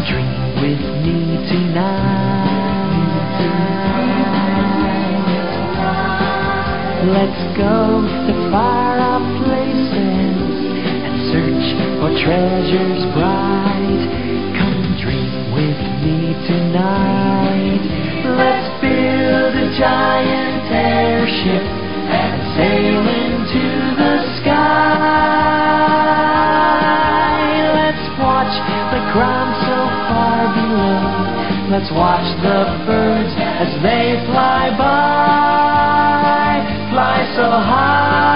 dream with me tonight. Let's go to far-off places and search for treasures bright. Come dream with me tonight. Let's build a giant airship and sail into the sky. Let's watch the ground so far below. Let's watch the birds as they fly by. Fly so high.